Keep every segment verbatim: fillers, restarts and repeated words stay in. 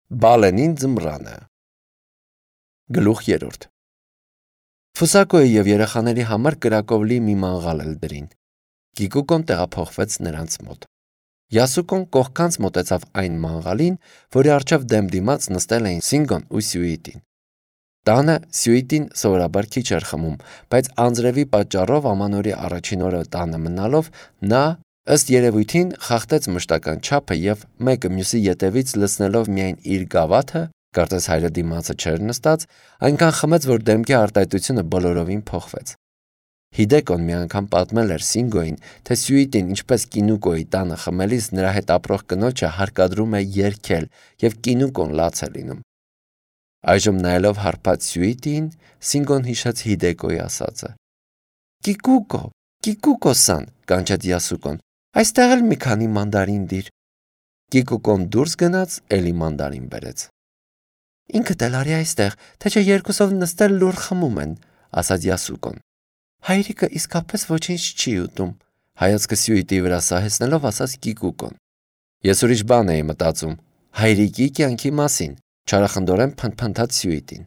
Բալենին ձմռանը Գլուխ երրորդ Ֆուսակոյի և երեխաների համար կրակով լի մի մանղալ էլ դրին։ Կիկուկոն տեղափոխվեց նրանց մոտ։ Յասուկոն կողքանց մոտեցավ այն մանղալին, որի առջև դեմ դիմաց նստել էին Սինգոն ու Սյուիտին։ Տանը Սյուիտին սովորաբար քիչ էր խմում, բայց անձրևի պատճառով ամանորի առաջին օրը տանը մնալով նա ըստ երևույթին խախտեց մշտական չափը և մեկը մյուսի ետևից լցնելով միայն իր գավաթը, կարծես հայրը դիմացը չէր նստած, այնքան խմեց, որ դեմքի արտահայտությունը բոլորովին փոխվեց։ Հիդեկոն մի անգամ պատմել էր Սինգոյին, թե Սյուիտին ինչպես Կինուկոյի տանը խմելիս նրա հետ ապրող կնոջը հարկադրում է երգել և Կինուկոն լաց է լինում։ Այժմ նայելով հարբած Սյուիտին, Սինգոն հիշեց Հիդեկոյի ասածը։ Կիկուկո, Կիկուկո-սան, կանչեց Յասուկոն, այստեղ էլ մի քանի մանդարին դիր։ Կիկուկոն դուրս գնաց, էլի մանդարին բերեց։ Ինքդ էլ արի այստեղ, թե չէ երկուսով նստել լուռ խմում են, ասաց Յասուկոն։ Հայրիկը իսկապես ոչինչ չի ուտում, հայացքը Սյուիտի վրա սահեցնելով ասաց Կիկուկոն։ Ես ուրիշ բան էի մտածում, հայրիկի կյանքի մասին, չարախնդորեն փնթփնթաց Սյուիտին։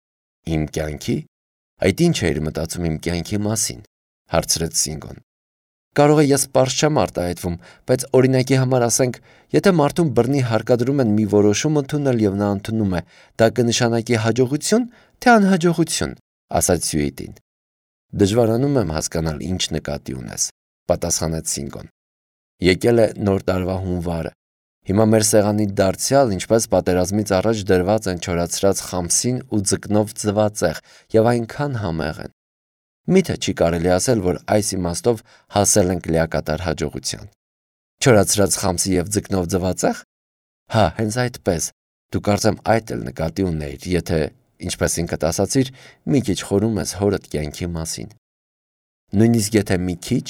Իմ կյանքի։ Այդ ինչ էիր մտածում իմ կյանքի մասին, հարցրեց Սինգոն։ Կարող է ես պարզ չեմ արտահայտվում, բայց օրինակի համար ասենք, եթե մարդուն բռնի հարկադրում են մի որոշում ընդունել և նա ընդունում է, դա կնշանակի հաջողություն, թե անհաջողություն, ասաց Սյուիտին։ Դժվարանում եմ հասկանալ ինչ նկատի ունես, պատասխանեց Սինգոն։ Եկել է նոր տարվա հունվարը։ Հիմա մեր սեղանի դարձյալ, ինչպես պատերազմից առաջ դրված են չորացրած խամսին ու ձկնով ձվածեղ և այնքան համեղ են։ Միթե չի կարելի ասել, որ այս իմաստով հասել ենք լիակատար հաջողության։ Չորացրած խամսի և ձկնով ձվածեղ։ Հա, հենց այդպես։ Դու կարծեմ այդ էլ նկատի ունեիր, եթե, ինչպես ինքդ ասացիր, մի քիչ խորում ես հորդ կյանքի մասին։ Նույնիսկ եթե մի քիչ,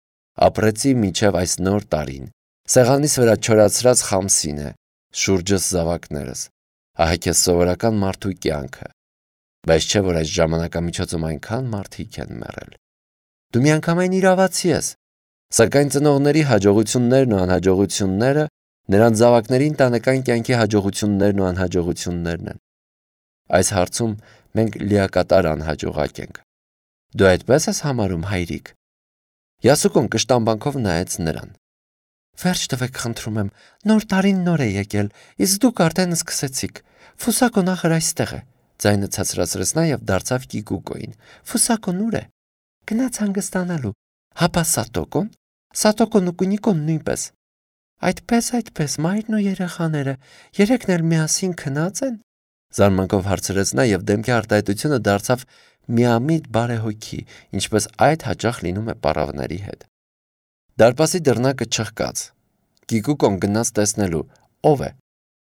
ապրեցի մինչև այս նոր տարին։ Սեղանիս վրա չորացրած խամսին է, շուրջս զավակներս։ Ահա քեզ սովորական մարդու կյանքը։ Բայց չէ, որ այս ժամանակամիջոցում այնքան մարդիկ են մեռել։ Դու միանգամայն իրավացի ես, սակայն ծնողների հաջողություններն ու անհաջողությունները նրանց զավակների ընտանեկան կյանքի հաջողություններն ու անհաջողություններն են։ Այս հարցում մենք լիակատար անհաջողակ ենք։ Դու այդպես ես համարում, հայրիկ։ Յասուկոն կշտամբանքով նայեց նրան։ Վերջ տվեք, խնդրում եմ, նոր տարին նոր է եկել, իսկ դուք արդեն սկսեցիք։ Ֆուսակոն ախր այստեղ է, ձայնը ցածրացրեց նա և դարձավ Կիկուկոյին։ Ֆուսակոն ուր է։ Գնաց հանգստանալու։ Հապա Սատոկոն։ Սատոկոն ու Կունիկոն նույնպես։ Այդպես, այդպես, մայրն ու երեխաները երեքն էլ միասին քնած են։ Զարմանքով հարցրեց նա և դեմքի արտահայտությունը դարձավ միամիտ բարեհոգի, ինչպես այդ հաճախ լինում է պառավների հետ։ Դարպասի դռնակը չխկաց։ Կիկուկոն գնաց տեսնելու, ով է։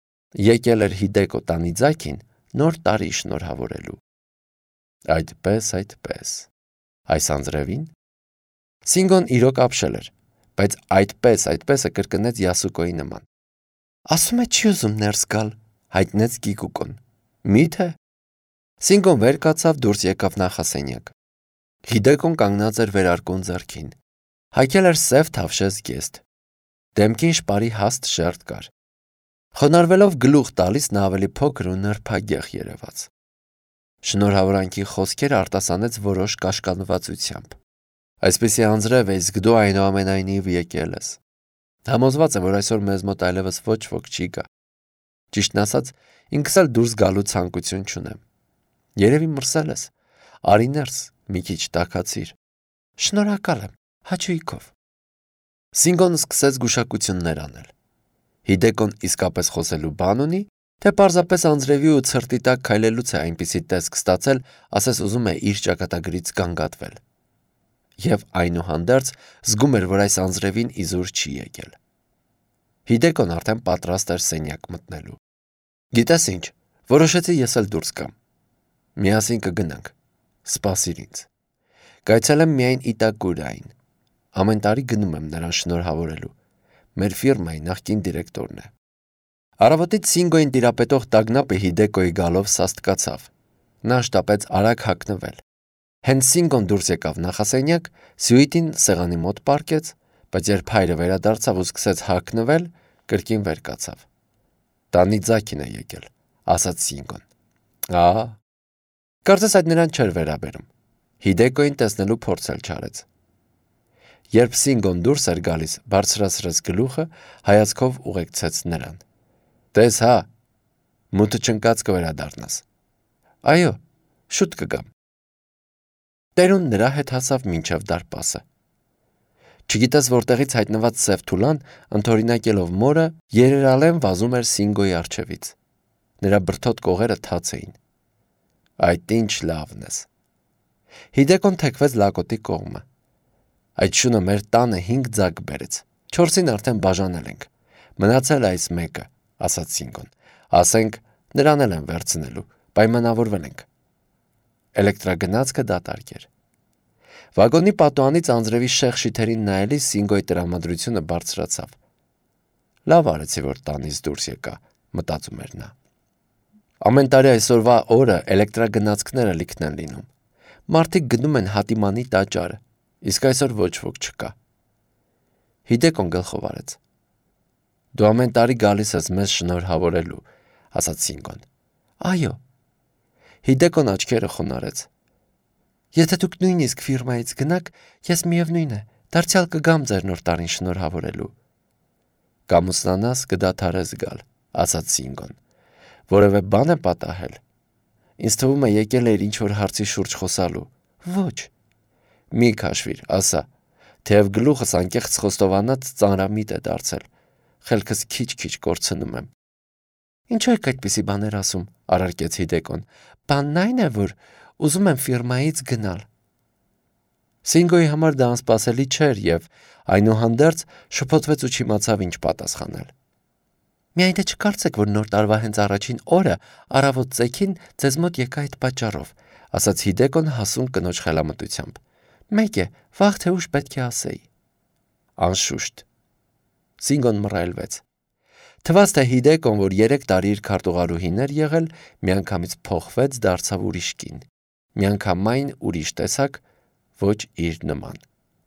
Եկել էր Հիդեկո տանի ձայքին նոր տարի շնորհավորելու։ Այդպես, այդպես։ Այս անձրևին։ Սինգոն իրոք ապշել էր, բայց այդպես, այդպեսը կրկնեց Յասուկոյի նման։ Ասում է չի ուզում ներս գալ, հայտնեց Կիկուկոն։ Մի՞թե։ Սինգոն վեր կացավ, դուրս եկավ նախասենյակ։ Հիդեկոն կանգնած էր վերարկուն ձեռքին։ Հագել էր սև թավշես գեստ։ Դեմքին շպարի հաստ շերտ կար։ Խոնարհվելով գլուխ տալիս նա ավելի փոքր ու նրբագեղ երևաց։ Շնորհավորանքի խոսքերը արտասանեց որոշ կաշկանդվածությամբ։ Այսպիսի անձրև է, իսկ դու այնուամենայնիվ եկել ես։ Համոզված եմ, որ այսօր մեզ մոտ այլևս ոչ ոք չի գա։ Ճիշտն ասած, ինքս էլ դուրս գալու ցանկություն չունեմ։ Երևի մրսել ես։ Արի ներս, մի քիչ տաքացիր։ Շնորհակալ եմ, հաճույքով։ Սինգոն սկսեց գուշակություններ անել։ Հիդեկոն իսկապես խոսելու բան ունի, թե պարզապես անձրևի ու ցրտի տակ քայլելուց է այնպիսի տեսք ստացել, ասես ուզում է իր ճակատագրից գանգատվել։ Եվ այնուհանդերձ զգում էր, որ այս անձրևին իզուր չի եկել։ Հիդեկոն արդեն պատրաստ էր սենյակ մտնելու։ Գիտես ինչ, որոշեցի ես էլ դուրս գամ։ Միասին կգնանք։ Սպասիր ինձ։ Կայցելեմ միայն Իտակուրային։ Ամեն տարի գնում եմ նրան շնորհավորելու։ Մեր ֆիրմայի նախկին դիրեկտորն է։ Առավոտից Սինգոյին տիրապետող տագնապը Հիդեկոյի գալով սաստկացավ։ Նա շտապեց արագ հագնվել։ Հենց Սինգոն դուրս եկավ նախասենյակ, Սյուիտին սեղանի մոտ պառկեց, բայց երբ հայրը վերադարձավ ու սկսեց հագնվել, կրկին վեր կացավ։ Տանի ձակին է եկել, ասաց Սինգոն։ Ահա։ Կարծես այդ նրան չէր վերաբերում։ Հիդեկոին տեսնելու փորձ էլ չարեց։ Երբ Սինգոն դուրս էր գալիս, բարձրացրեց գլուխը, հայացքով ուղեկցեց նրան։ Տես հա, մութը չընկած կվերադառնաս։ Այո, շուտ կգամ։ Տերուն նրա հետ հասավ մինչև դարպասը։ Չգիտես որտեղից հայտնված սև թուլան, ընդօրինակելով մորը, երերալեն վազում էր Սինգոյի առջևից։ Նրա բրդոտ կողերը թաց էին։ Այդ ինչ լավն ես։ Հիդեկոն թեքվեց լակոտի կողմը։ Այդ շունը մեր տանը հինգ ձակ բերեց։ Չորսին արդեն բաժանել ենք։ Մնացել է այս մեկը, ասաց Սինգոն։ Ասենք, նրան էլ են վերցնելու, պայմանավորվել ենք։ Էլեկտրագնացքը դատարկ էր։ Վագոնի պատուհանից անձրևի շեղ շիթերին նայելիս Սինգոյի տրամադրությունը բարձրացավ։ Լավ արեցի, որ տանից դուրս եկա, մտածում էր նա։ Ամեն տարի այսօրվա օրը էլեկտրագնացքները լիքն են լինում։ Մարդիկ գնում են հատիմանի տաճարը, իսկ այսօր ոչ ոք չկա։ Հիդեկոն գլխով արեց։ Դու ամեն տարի գալիս ես մեզ շնորհավորելու, ասաց Սինգոն։ Այո։ Հիդեկոն աչքերը խոնարհեց։ Եթե դուք նույնիսկ ֆիրմայից գնաք, ես միևնույն է, դարձյալ կգամ ձեր նոր տարին շնորհավորելու։ Կամուսնանաս կդադարես գալ, ասաց Սինգոն։ Որևէ բան է պատահել։ Ինձ թվում է եկել էր ինչ-որ հարցի շուրջ խոսալու։ Ոչ։ Մի քաշվիր, ասա, թեև գլուխս անկեղծ խոստովանած ծանրամիտ է դարձել։ Խելքս քիչ-քիչ կորցնում եմ։ Ինչու եք այդպիսի բաներ ասում, առարկեց Հիդեկոն։ Բանն այն է, որ ուզում եմ ֆիրմայից գնալ։ Սինգոյի համար դա անսպասելի չէր և այնուհանդերձ շփոթվեց ու չիմացավ ինչ պատասխանել։ Միայն թե չկարծեք, որ նոր տարվա հենց առաջին օրը առավոտ ծեքին ձեզ մոտ եկա այդ պատճառով, ասաց Հիդեկոն հասուն կնոջ խելամտությամբ։ Մեկ է, վաղ թե ուշ պետք է ասեի։ Անշուշտ։ Սինգոն մռայլվեց։ Թվաց թե Հիդեկոն, որ երեք տարի իր քարտուղարուհին էր եղել, միանգամից փոխվեց, դարձավ ուրիշ կին։ Միանգամայն ուրիշ տեսակ, ոչ իր նման։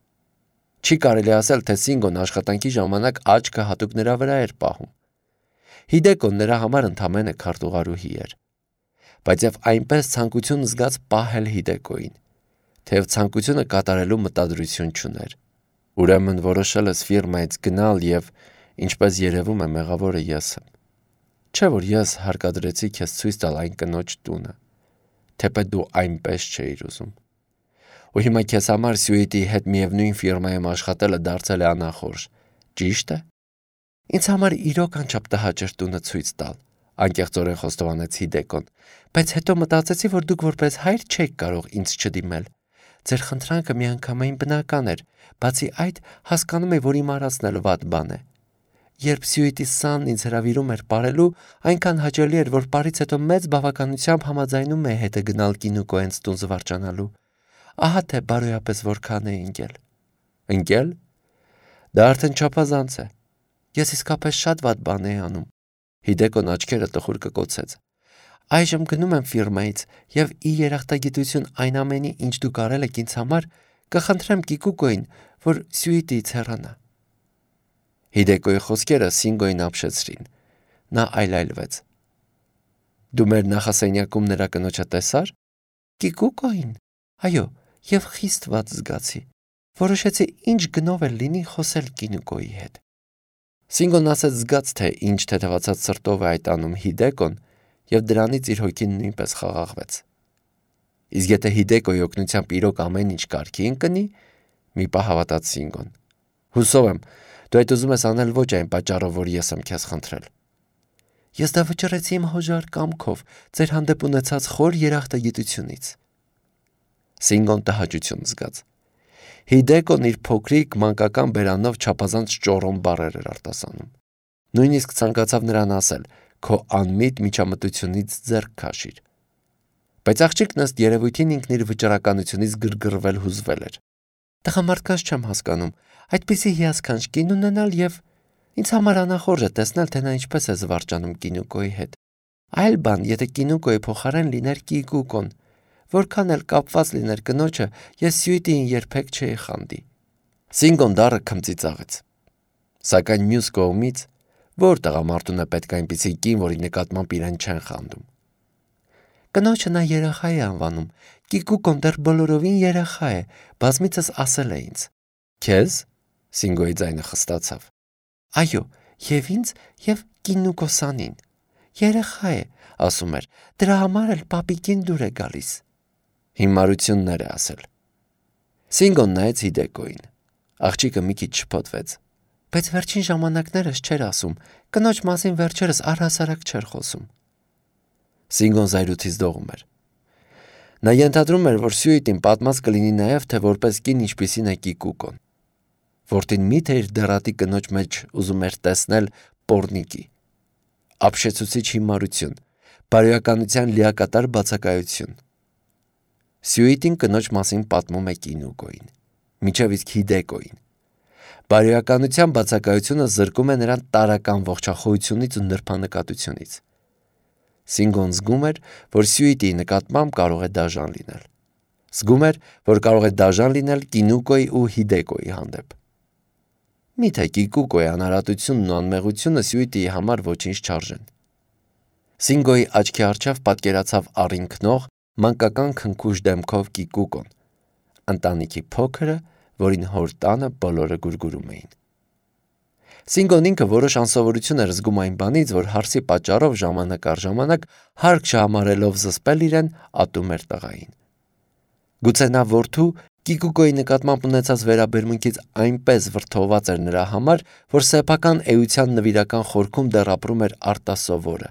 Չի կարելի ասել, թե Սինգոն աշխատանքի ժամանակ աչքը հատուկ նրա վրա էր պահում։ Հիդեկոն նրա համար ընդամենը քարտուղարուհի էր։ Բայց և այնպես ցանկություն զգաց պահել Հիդեկոյին, թեև ցանկությունը կատարելու մտադրություն չուներ։ Ուրեմն որոշել ես ֆիրմայից գնալ և, ինչպես երևում է, մեղավորը ես եմ։ Չէ՞ որ ես հարկադրեցի քեզ ցույց տալ այն կնոջ տունը, թեպետ դու այնպես չէիր ուզում։ Ու հիմա քեզ համար Սյուիտի հետ միևնույն ֆիրմայում աշխատելը դարձել է անախորժ, ճի՞շտ է։ Ինձ համար իրոք անչափ տհաճ էր տունը ցույց տալ, անկեղծորեն խոստովանեց Հիդեկոն, բայց հետո մտածեցի, որ դուք որպես հայր չեք կարող ինձ չդիմել։ Ձեր խնդրանքը միանգամայն բնական էր, բացի այդ հասկանում էի, որ իմ արածն էլ վատ բան է։ Երբ Սյուիտի սանն ինձ հրավիրում էր պարելու, այնքան հաճելի էր, որ պարից հետո մեծ բավականությամբ համաձայնում է հետը գնալ կինու Կոենց տուն զվարճանալու։ Ահա թե բարոյապես որքան է ընկել։ Ընկել։ Դա արդեն չափազանց է։ Ես իսկապես շատ վատ բան էի անում։ Հիդեկոն աչքերը տխուր կկոցեց։ Այժմ գնում եմ ֆիրմայից և ի երախտագիտություն այն ամենի, ինչ դուք արել եք ինձ համար, կխնդրեմ Կիկուկոին, որ Սյուիտից հեռանա։ Հիդեկոյի խոսքերը Սինգոյին ապշեցրին։ Նա այլայլվեց։ Դու մեր նախասենյակում նրա կնոջը տեսա՞ր։ Կիկուկոին։ Այո, և խիստ վատ զգացի։ Որոշեցի ինչ գնով էլ լինի խոսել Կինուկոյի հետ։ Սինգոն ասեց զգաց, թե ինչ թեթևացած սրտով է այդ անում Հիդեկոն, և դրանից իր հոգին նույնպես խաղաղվեց։ Իսկ եթե Հիդեկոյի օգնությամբ իրոք ամեն ինչ կարգի ընկնի, մի պահ հավատաց Սինգոն։ Հուսով եմ, դու այդ ուզում ես անել ոչ այն պատճառով, որ ես եմ քեզ խնդրել։ Ես դա վճռեցի իմ հոժար կամքով, ձեր հանդեպ ունեցած խոր երախտագիտությունից։ Սինգոն տհաճություն զգաց։ Հիդեկոն իր փոքրիկ մանկական բերանով չափազանց ճոռոմ բառեր էր արտասանում։ Նույնիսկ ցանկացավ նրան ասել. «Քո անմիտ միջամտությունից ձեռք քաշիր»։ Բայց աղջիկն ըստ երևույթին ինքն իր վճռականությունից գրգռվել հուզվել էր։ Տղամարդկանց չեմ հասկանում, այդպիսի հիասքանչ կին ունենալ և ինձ համար անախորժ է տեսնել, թե նա ինչպես է զվարճանում Կինուկոյի հետ։ Այլ բան, եթե Կինուկոյի փոխարեն լիներ Կիկուկոն, որքան էլ կապված լիներ կնոջը, ես Սյուիտիին երբեք չէի խանդի։ Սինգոն դառը քմծիծաղեց։ Սակայն մյուս կողմից որ տղամարդուն է պետք այնպիսի կին, որի նկատմամբ իրեն չեն խանդում։ Կնոջը նա երեխա է անվանում, Կիկուկոն դեռ բոլորովին երեխա է, բազմիցս ասել է ինձ։ Քեզ? Սինգոյի ձայնը խստացավ։ Այո, եւ ինձ, եւ Կինուկոսանին։ Երեխա է, ասում էր, դրա համար էլ պապիկին դուր է գալիս։ Հիմարություններ է ասել։ Սինգոն նայեց Հիդեկոյին։ Աղջիկը մի քիչ շփոթվեց։ Բայց վերջին ժամանակներս չէր ասում, կնոջ մասին վերջերս առհասարակ չէր խոսում։ Սինգոն զայրույթից դողում էր։ Նա ենթադրում էր, որ Սյուիտին պատմած կլինի նաև, թե որպես կին ինչպիսին է Կիկուկոն։ Որդին միթե իր դեռատի կնոջ մեջ ուզում էր տեսնել պոռնիկի։ Ապշեցուցիչ հիմարություն, բարոյականության լիակատար բացակայություն։ Սյուիտին կնոջ մասին պատմում է Կինուկոյին, մինչև իսկ Հիդեկոյին։ Բարոյականության բացակայությունը զրկում է նրան տարրական ողջախոհությունից ու նրբանկատությունից։ Սինգոն զգում էր, որ Սյուիտիի նկատմամբ կարող է դաժան լինել։ Զգում էր, որ կարող է դաժան լինել Կինուկոյի ու Հիդեկոյի հանդեպ։ Միթե Կիկուկոյի անարատությունն ու անմեղությունը Սյուիտիի համար ոչինչ չարժեն։ Սինգոյի աչքի առջև պատկերացավ առինքնող, մանկական քնքուշ դեմքով Կիկուկոն, ընտանիքի փոքրը, որին հոր տանը բոլորը գուրգուրում էին։ Սինգոն ինքը որոշ անսովորություն էր զգում այն բանից, որ հարսի պատճառով ժամանակ առ ժամանակ հարկ չհամարելով զսպել իրեն, ատում էր տղային։ Գուցե նա որդու Կիկուկոյի նկատմամբ ունեցած վերաբերմունքից այնպես վրդովված էր նրա համար, որ սեփական էության նվիրական խորքում դեռ ապրում էր արտասովորը։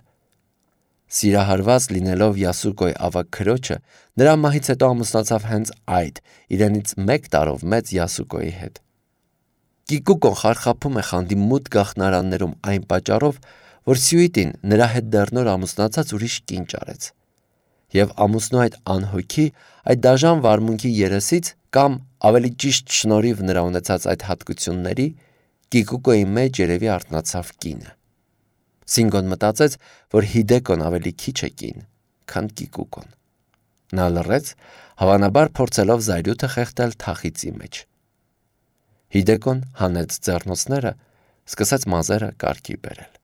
Սիրահարված լինելով Յասուկոյի ավագ քրոջը, նրա մահից հետո ամուսնացավ հենց այդ, իրենից մեկ տարով մեծ Յասուկոյի հետ։ Կիկուկոն խարխափում է խանդի մութ գաղտնարաններում այն պատճառով, որ Սյուիտին նրա հետ դեռ նոր ամուսնացած ուրիշ կին ճարեց։ Եվ ամուսնու այդ անհոգի, այդ դաժան վարմունքի երեսից կամ ավելի ճիշտ շնորհիվ նրա ունեցած այդ հատկությունների, Կիկուկոյի մեջ երևի արթնացավ կինը։ Սինգոն մտածեց, որ Հիդեկոն ավելի քիչ է կին, քան Կիկուկոն։ Նա լռեց, հավանաբար փորձելով զայրույթը խեղդել թախիծի մեջ։ Հիդեկոն հանեց ձեռնոցները, սկսեց մազերը կարգի բերել։